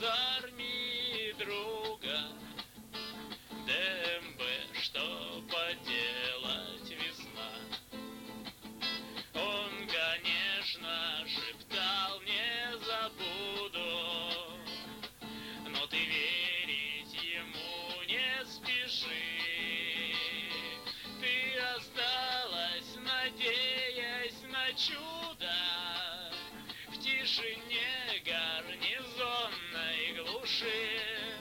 армии друга. ДМБ, что поделать, весна. Он, конечно, шептал: не забуду, но ты верить ему не спеши. Ты осталась, надеясь на чудо, в тишине гарнизонной глуши.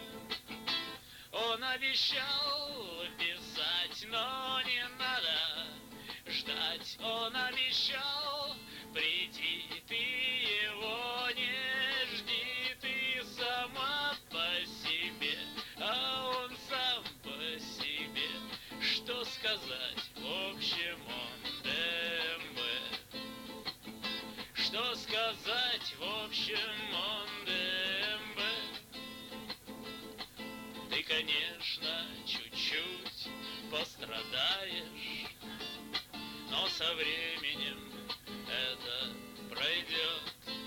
Он обещал писать, но не надо ждать. Он обещал прийти, ты его не жди. Ты сама по себе, а он сам по себе. Что сказать, в общем, он ДМБ. Что сказать, в общем, он ДМБ. Ты, конечно, чуть-чуть пострадаешь, но со временем это пройдет.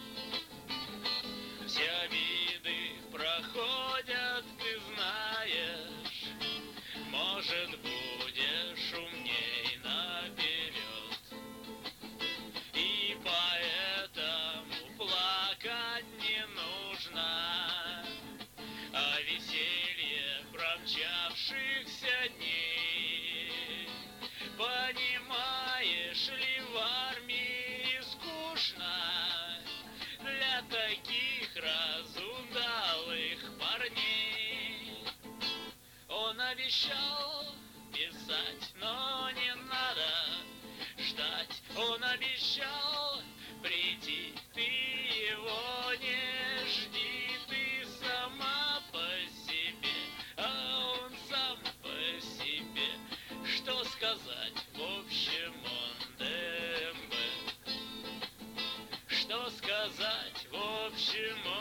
Все обиды проходят, ты знаешь. Может, будешь умней наперед. И поэтому плакать не нужно о веселье промчавшихся дней. Понимаешь ли, в армии скучно для таких разудалых парней. Он обещал писать, но не надо ждать. Он обещал прийти, ты его не жди. Ты сама по себе, а он сам по себе. Что сказать, в общем, он ДМБ. Что сказать, в общем,